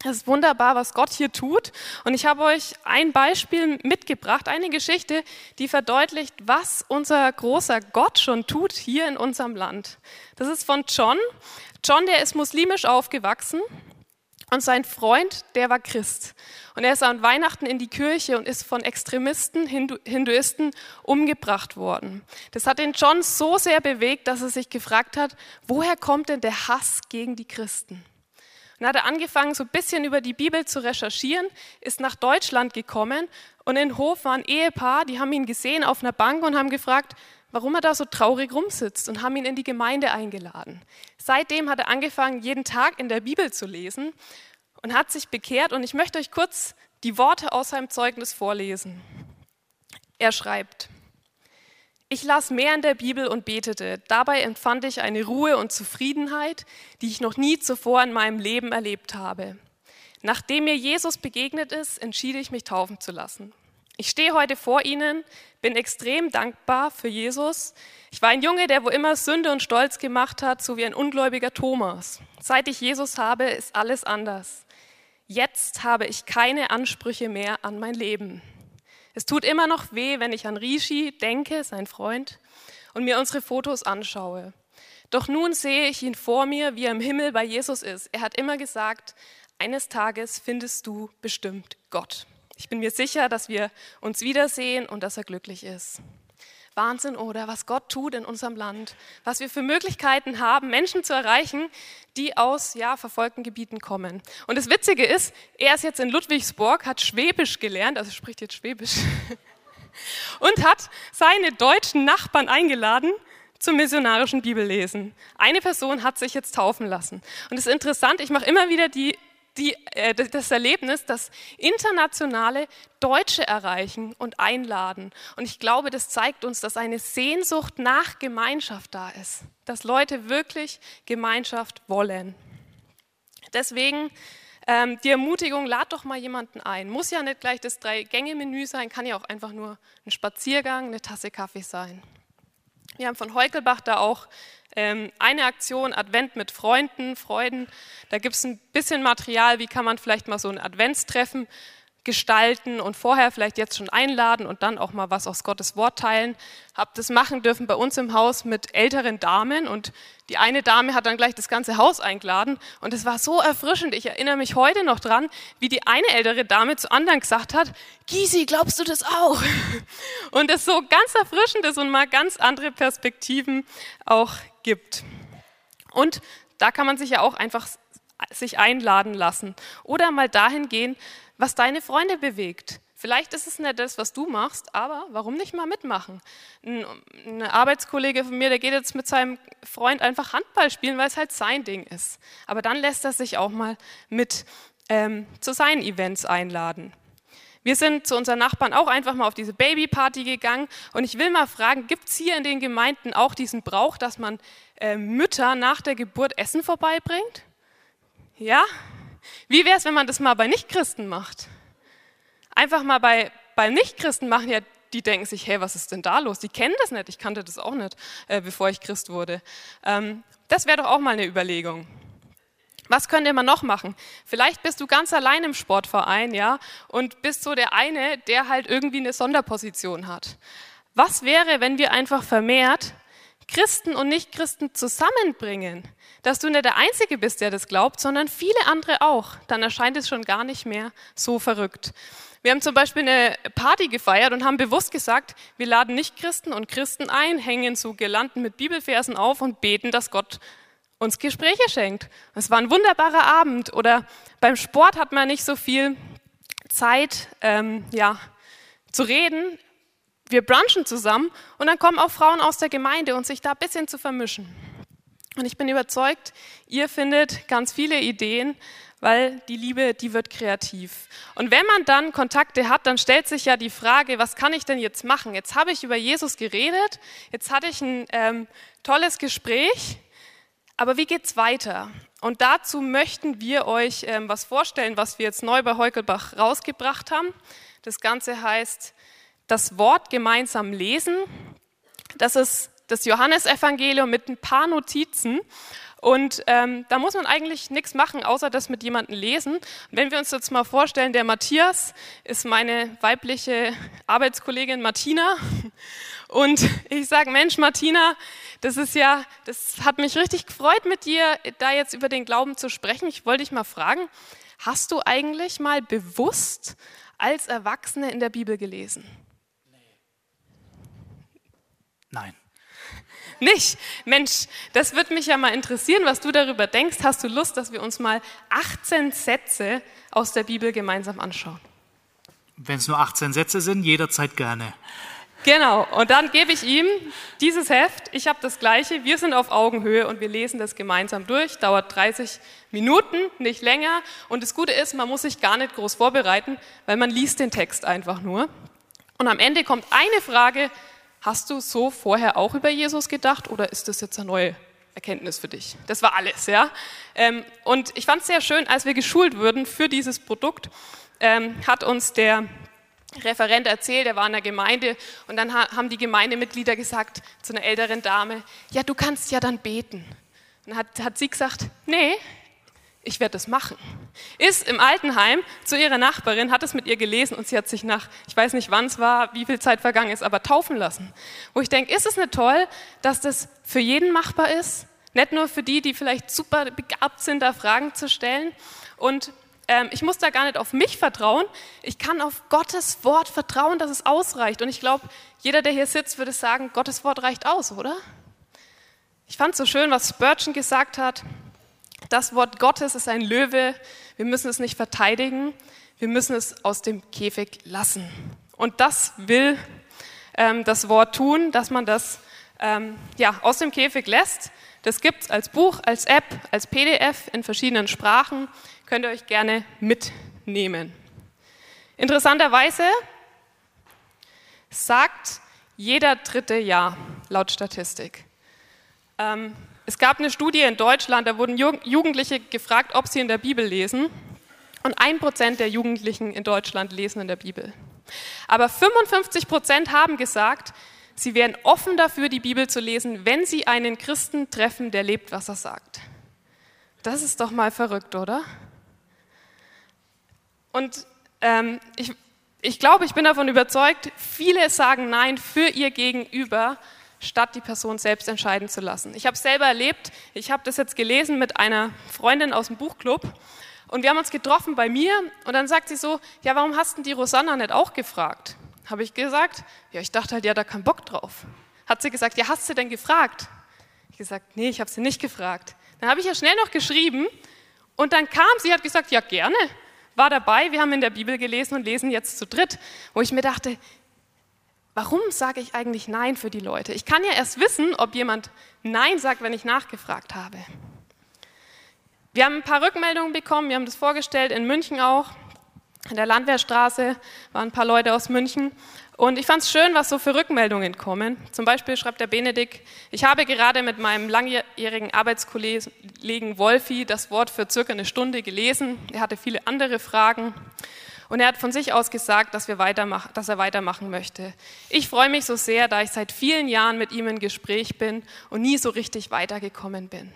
Es ist wunderbar, was Gott hier tut. Und ich habe euch ein Beispiel mitgebracht, eine Geschichte, die verdeutlicht, was unser großer Gott schon tut hier in unserem Land. Das ist von John. John, der ist muslimisch aufgewachsen und sein Freund, der war Christ. Und er ist an Weihnachten in die Kirche und ist von Extremisten, Hinduisten umgebracht worden. Das hat den John so sehr bewegt, dass er sich gefragt hat, woher kommt denn der Hass gegen die Christen? Dann hat er angefangen, so ein bisschen über die Bibel zu recherchieren, ist nach Deutschland gekommen und in Hof war ein Ehepaar, die haben ihn gesehen auf einer Bank und haben gefragt, warum er da so traurig rumsitzt und haben ihn in die Gemeinde eingeladen. Seitdem hat er angefangen, jeden Tag in der Bibel zu lesen und hat sich bekehrt und ich möchte euch kurz die Worte aus seinem Zeugnis vorlesen. Er schreibt: Ich las mehr in der Bibel und betete. Dabei empfand ich eine Ruhe und Zufriedenheit, die ich noch nie zuvor in meinem Leben erlebt habe. Nachdem mir Jesus begegnet ist, entschied ich mich taufen zu lassen. Ich stehe heute vor Ihnen, bin extrem dankbar für Jesus. Ich war ein Junge, der wo immer Sünde und Stolz gemacht hat, so wie ein ungläubiger Thomas. Seit ich Jesus habe, ist alles anders. Jetzt habe ich keine Ansprüche mehr an mein Leben. Es tut immer noch weh, wenn ich an Rishi denke, sein Freund, und mir unsere Fotos anschaue. Doch nun sehe ich ihn vor mir, wie er im Himmel bei Jesus ist. Er hat immer gesagt, eines Tages findest du bestimmt Gott. Ich bin mir sicher, dass wir uns wiedersehen und dass er glücklich ist. Wahnsinn, oder? Was Gott tut in unserem Land. Was wir für Möglichkeiten haben, Menschen zu erreichen, die aus verfolgten Gebieten kommen. Und das Witzige ist, er ist jetzt in Ludwigsburg, hat Schwäbisch gelernt, also spricht jetzt Schwäbisch, und hat seine deutschen Nachbarn eingeladen zum missionarischen Bibellesen. Eine Person hat sich jetzt taufen lassen. Und es ist interessant, ich mache immer wieder das Erlebnis, dass internationale Deutsche erreichen und einladen. Und ich glaube, das zeigt uns, dass eine Sehnsucht nach Gemeinschaft da ist. Dass Leute wirklich Gemeinschaft wollen. Deswegen die Ermutigung, lad doch mal jemanden ein. Muss ja nicht gleich das 3-Gänge-Menü sein, kann ja auch einfach nur ein Spaziergang, eine Tasse Kaffee sein. Wir haben von Heukelbach da auch eine Aktion, Advent mit Freuden. Da gibt es ein bisschen Material, wie kann man vielleicht mal so ein Adventstreffen gestalten und vorher vielleicht jetzt schon einladen und dann auch mal was aus Gottes Wort teilen. Hab das machen dürfen bei uns im Haus mit älteren Damen und die eine Dame hat dann gleich das ganze Haus eingeladen und es war so erfrischend. Ich erinnere mich heute noch dran, wie die eine ältere Dame zu anderen gesagt hat, Gysi, glaubst du das auch? Und es so ganz erfrischend ist und mal ganz andere Perspektiven auch gibt. Und da kann man sich ja auch einfach sich einladen lassen oder mal dahin gehen, was deine Freunde bewegt. Vielleicht ist es nicht das, was du machst, aber warum nicht mal mitmachen? Ein Arbeitskollege von mir, der geht jetzt mit seinem Freund einfach Handball spielen, weil es halt sein Ding ist. Aber dann lässt er sich auch mal mit zu seinen Events einladen. Wir sind zu unseren Nachbarn auch einfach mal auf diese Babyparty gegangen und ich will mal fragen, gibt es hier in den Gemeinden auch diesen Brauch, dass man Mütter nach der Geburt Essen vorbeibringt? Ja? Wie wäre es, wenn man das mal bei Nichtchristen macht? Einfach mal bei Nichtchristen machen, ja, die denken sich, hey, was ist denn da los? Die kennen das nicht, ich kannte das auch nicht, bevor ich Christ wurde. Das wäre doch auch mal eine Überlegung. Was könnt ihr mal noch machen? Vielleicht bist du ganz allein im Sportverein, ja, und bist so der eine, der halt irgendwie eine Sonderposition hat. Was wäre, wenn wir einfach vermehrt Christen und Nichtchristen zusammenbringen? Dass du nicht der Einzige bist, der das glaubt, sondern viele andere auch. Dann erscheint es schon gar nicht mehr so verrückt. Wir haben zum Beispiel eine Party gefeiert und haben bewusst gesagt, wir laden Nichtchristen und Christen ein, hängen so Girlanden mit Bibelversen auf und beten, dass Gott uns Gespräche schenkt. Es war ein wunderbarer Abend. Oder beim Sport hat man nicht so viel Zeit, zu reden. Wir brunchen zusammen und dann kommen auch Frauen aus der Gemeinde und sich da ein bisschen zu vermischen. Und ich bin überzeugt, ihr findet ganz viele Ideen, weil die Liebe, die wird kreativ. Und wenn man dann Kontakte hat, dann stellt sich ja die Frage, was kann ich denn jetzt machen? Jetzt habe ich über Jesus geredet, jetzt hatte ich ein tolles Gespräch, aber wie geht's weiter? Und dazu möchten wir euch was vorstellen, was wir jetzt neu bei Heukelbach rausgebracht haben. Das Ganze heißt, das Wort gemeinsam lesen. Das ist das Johannesevangelium mit ein paar Notizen. Und da muss man eigentlich nichts machen, außer das mit jemandem lesen. Und wenn wir uns jetzt mal vorstellen, der Matthias ist meine weibliche Arbeitskollegin Martina. Und ich sage, Mensch Martina, das hat mich richtig gefreut, mit dir da jetzt über den Glauben zu sprechen. Ich wollte dich mal fragen, hast du eigentlich mal bewusst als Erwachsene in der Bibel gelesen? Nein. Nicht? Mensch, das würde mich ja mal interessieren, was du darüber denkst. Hast du Lust, dass wir uns mal 18 Sätze aus der Bibel gemeinsam anschauen? Wenn es nur 18 Sätze sind, jederzeit gerne. Genau, und dann gebe ich ihm dieses Heft. Ich habe das Gleiche. Wir sind auf Augenhöhe und wir lesen das gemeinsam durch. Dauert 30 Minuten, nicht länger. Und das Gute ist, man muss sich gar nicht groß vorbereiten, weil man liest den Text einfach nur. Und am Ende kommt eine Frage: Hast du so vorher auch über Jesus gedacht oder ist das jetzt eine neue Erkenntnis für dich? Das war alles, ja. Und ich fand es sehr schön, als wir geschult wurden für dieses Produkt, hat uns der Referent erzählt, er war in der Gemeinde und dann haben die Gemeindemitglieder gesagt zu einer älteren Dame, ja, du kannst ja dann beten. Und dann hat sie gesagt, nee, ich werde das machen. Ist im Altenheim zu ihrer Nachbarin, hat es mit ihr gelesen und sie hat sich nach, ich weiß nicht wann es war, wie viel Zeit vergangen ist, aber taufen lassen. Wo ich denke, ist es nicht toll, dass das für jeden machbar ist? Nicht nur für die vielleicht super begabt sind, da Fragen zu stellen. Und ich muss da gar nicht auf mich vertrauen, ich kann auf Gottes Wort vertrauen, dass es ausreicht. Und ich glaube, jeder, der hier sitzt, würde sagen, Gottes Wort reicht aus, oder? Ich fand es so schön, was Spurgeon gesagt hat. Das Wort Gottes ist ein Löwe, wir müssen es nicht verteidigen, wir müssen es aus dem Käfig lassen. Und das will das Wort tun, dass man das aus dem Käfig lässt. Das gibt es als Buch, als App, als PDF in verschiedenen Sprachen. Könnt ihr euch gerne mitnehmen. Interessanterweise sagt jeder dritte Ja, laut Statistik. Es gab eine Studie in Deutschland, da wurden Jugendliche gefragt, ob sie in der Bibel lesen. Und 1% der Jugendlichen in Deutschland lesen in der Bibel. Aber 55% haben gesagt, sie wären offen dafür, die Bibel zu lesen, wenn sie einen Christen treffen, der lebt, was er sagt. Das ist doch mal verrückt, oder? Und ich glaube, ich bin davon überzeugt, viele sagen Nein für ihr Gegenüber, statt die Person selbst entscheiden zu lassen. Ich habe es selber erlebt, ich habe das jetzt gelesen mit einer Freundin aus dem Buchclub und wir haben uns getroffen bei mir und dann sagt sie so, ja, warum hast denn die Rosanna nicht auch gefragt? Habe ich gesagt, ja, ich dachte halt, die hat da keinen Bock drauf. Hat sie gesagt, ja, hast du denn gefragt? Ich gesagt, nee, ich habe sie nicht gefragt. Dann habe ich ja schnell noch geschrieben und dann kam sie, hat gesagt, ja, gerne, war dabei, wir haben in der Bibel gelesen und lesen jetzt zu dritt, wo ich mir dachte, warum sage ich eigentlich Nein für die Leute? Ich kann ja erst wissen, ob jemand Nein sagt, wenn ich nachgefragt habe. Wir haben ein paar Rückmeldungen bekommen, wir haben das vorgestellt, in München auch, in der Landwehrstraße waren ein paar Leute aus München. Und ich fand es schön, was so für Rückmeldungen kommen. Zum Beispiel schreibt der Benedikt, ich habe gerade mit meinem langjährigen Arbeitskollegen Wolfi das Wort für circa eine Stunde gelesen. Er hatte viele andere Fragen. Und er hat von sich aus gesagt, dass er weitermachen möchte. Ich freue mich so sehr, da ich seit vielen Jahren mit ihm im Gespräch bin und nie so richtig weitergekommen bin.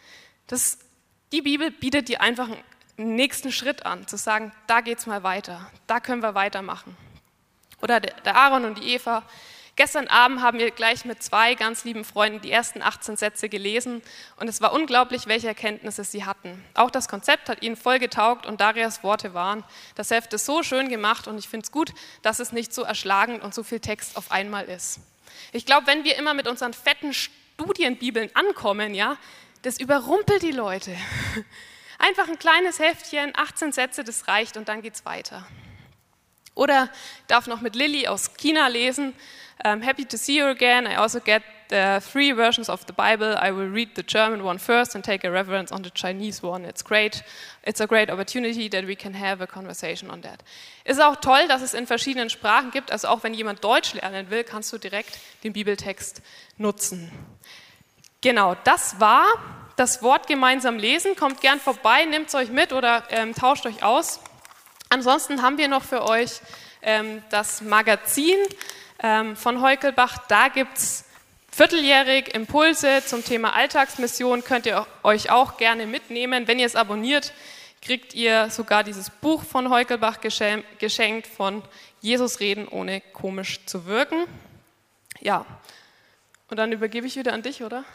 Die Bibel bietet dir einfach einen nächsten Schritt an, zu sagen, da geht's mal weiter, da können wir weitermachen. Oder der Aaron und die Eva. Gestern Abend haben wir gleich mit 2 ganz lieben Freunden die ersten 18 Sätze gelesen und es war unglaublich, welche Erkenntnisse sie hatten. Auch das Konzept hat ihnen voll getaugt und Darias Worte waren. Das Heft ist so schön gemacht und ich finde es gut, dass es nicht so erschlagend und so viel Text auf einmal ist. Ich glaube, wenn wir immer mit unseren fetten Studienbibeln ankommen, ja, das überrumpelt die Leute. Einfach ein kleines Heftchen, 18 Sätze, das reicht und dann geht's weiter. Oder ich darf noch mit Lilly aus China lesen. Happy to see you again. I also get 3 versions of the Bible. I will read the German one first and take a reference on the Chinese one. It's great. It's a great opportunity that we can have a conversation on that. Ist auch toll, dass es in verschiedenen Sprachen gibt. Also auch wenn jemand Deutsch lernen will, kannst du direkt den Bibeltext nutzen. Genau, das war das Wort gemeinsam lesen. Kommt gern vorbei, nehmt es euch mit oder tauscht euch aus. Ansonsten haben wir noch für euch das Magazin von Heukelbach. Da gibt es Vierteljährig Impulse zum Thema Alltagsmission könnt ihr euch auch gerne mitnehmen. Wenn ihr es abonniert, kriegt ihr sogar dieses Buch von Heukelbach geschenkt, von Jesus reden, ohne komisch zu wirken. Ja, und dann übergebe ich wieder an dich, oder?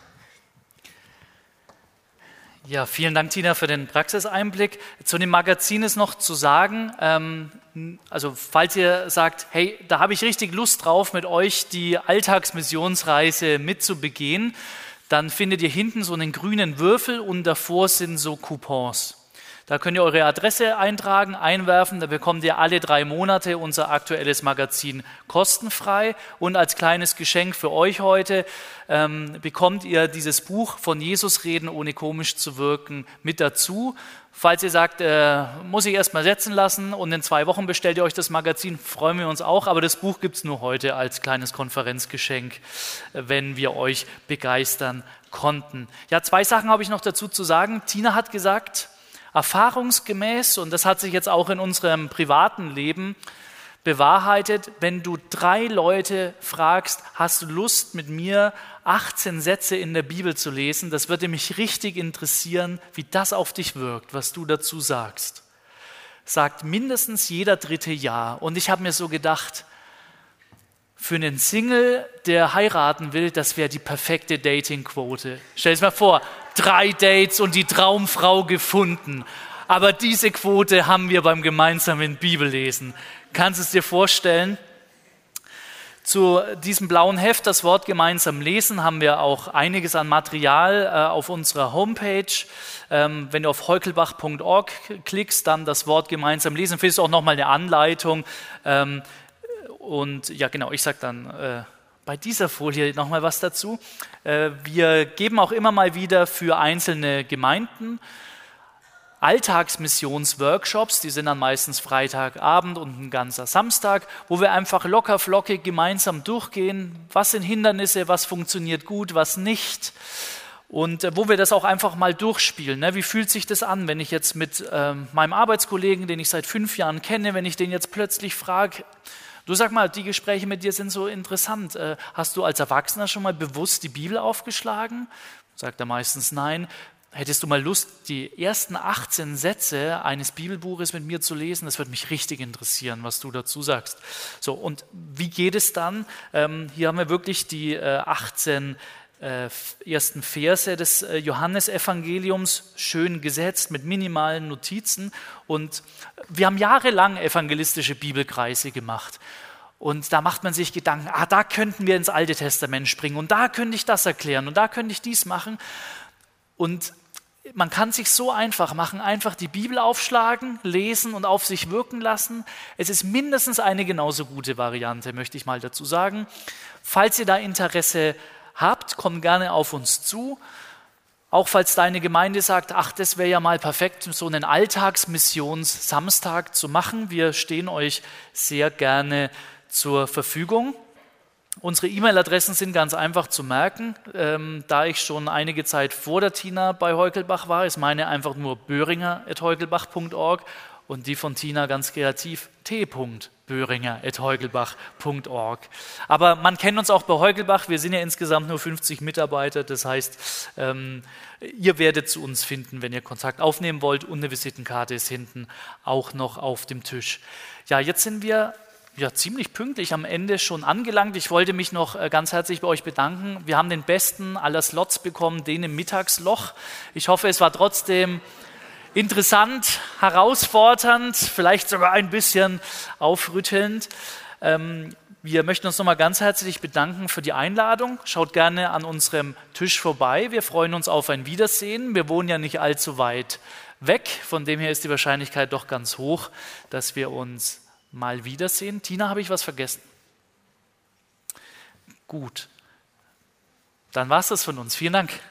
Ja, vielen Dank, Tina, für den Praxiseinblick. Zu dem Magazin ist noch zu sagen, also falls ihr sagt, hey, da habe ich richtig Lust drauf, mit euch die Alltagsmissionsreise mitzubegehen, dann findet ihr hinten so einen grünen Würfel und davor sind so Coupons. Da könnt ihr eure Adresse eintragen, einwerfen, da bekommt ihr alle 3 Monate unser aktuelles Magazin kostenfrei und als kleines Geschenk für euch heute bekommt ihr dieses Buch von Jesus reden, ohne komisch zu wirken, mit dazu. Falls ihr sagt, muss ich erst mal setzen lassen und in 2 Wochen bestellt ihr euch das Magazin, freuen wir uns auch, aber das Buch gibt es nur heute als kleines Konferenzgeschenk, wenn wir euch begeistern konnten. Ja, 2 Sachen habe ich noch dazu zu sagen. Tina hat gesagt, erfahrungsgemäß, und das hat sich jetzt auch in unserem privaten Leben bewahrheitet, wenn du 3 Leute fragst, hast du Lust mit mir 18 Sätze in der Bibel zu lesen, das würde mich richtig interessieren, wie das auf dich wirkt, was du dazu sagst. Sagt mindestens jeder 3. Ja. Und ich habe mir so gedacht, für einen Single, der heiraten will, das wäre die perfekte Datingquote. Stell dir mal vor, 3 Dates und die Traumfrau gefunden. Aber diese Quote haben wir beim gemeinsamen Bibellesen. Kannst du es dir vorstellen? Zu diesem blauen Heft, das Wort gemeinsam lesen, haben wir auch einiges an Material auf unserer Homepage. Wenn du auf heukelbach.org klickst, dann das Wort gemeinsam lesen, findest du auch nochmal eine Anleitung. Und ja, genau, ich sage dann bei dieser Folie nochmal was dazu. Wir geben auch immer mal wieder für einzelne Gemeinden Alltagsmissionsworkshops, die sind dann meistens Freitagabend und ein ganzer Samstag, wo wir einfach locker flockig gemeinsam durchgehen, was sind Hindernisse, was funktioniert gut, was nicht. Und wo wir das auch einfach mal durchspielen. Ne? Wie fühlt sich das an, wenn ich jetzt mit meinem Arbeitskollegen, den ich seit 5 Jahren kenne, wenn ich den jetzt plötzlich frage, du sag mal, die Gespräche mit dir sind so interessant. Hast du als Erwachsener schon mal bewusst die Bibel aufgeschlagen? Sagt er meistens nein. Hättest du mal Lust, die ersten 18 Sätze eines Bibelbuches mit mir zu lesen? Das würde mich richtig interessieren, was du dazu sagst. So, und wie geht es dann? Hier haben wir wirklich die 18 ersten Verse des Johannesevangeliums schön gesetzt mit minimalen Notizen. Und wir haben jahrelang evangelistische Bibelkreise gemacht. Und da macht man sich Gedanken, da könnten wir ins Alte Testament springen und da könnte ich das erklären und da könnte ich dies machen. Und man kann es sich so einfach machen, einfach die Bibel aufschlagen, lesen und auf sich wirken lassen. Es ist mindestens eine genauso gute Variante, möchte ich mal dazu sagen. Falls ihr da Interesse habt, kommt gerne auf uns zu. Auch falls deine Gemeinde sagt, das wäre ja mal perfekt, so einen Alltagsmissions-Samstag zu machen. Wir stehen euch sehr gerne zur Verfügung. Unsere E-Mail-Adressen sind ganz einfach zu merken. Da ich schon einige Zeit vor der Tina bei Heukelbach war, ist meine einfach nur böhringer@heukelbach.org und die von Tina ganz kreativ t.böhringer@heukelbach.org. Aber man kennt uns auch bei Heukelbach, wir sind ja insgesamt nur 50 Mitarbeiter, das heißt, ihr werdet zu uns finden, wenn ihr Kontakt aufnehmen wollt und eine Visitenkarte ist hinten auch noch auf dem Tisch. Ja, jetzt sind wir ziemlich pünktlich am Ende schon angelangt. Ich wollte mich noch ganz herzlich bei euch bedanken. Wir haben den besten aller Slots bekommen, den im Mittagsloch. Ich hoffe, es war trotzdem interessant, herausfordernd, vielleicht sogar ein bisschen aufrüttelnd. Wir möchten uns nochmal ganz herzlich bedanken für die Einladung. Schaut gerne an unserem Tisch vorbei. Wir freuen uns auf ein Wiedersehen. Wir wohnen ja nicht allzu weit weg. Von dem her ist die Wahrscheinlichkeit doch ganz hoch, dass wir uns mal wiedersehen. Tina, habe ich was vergessen? Gut. Dann war es das von uns. Vielen Dank.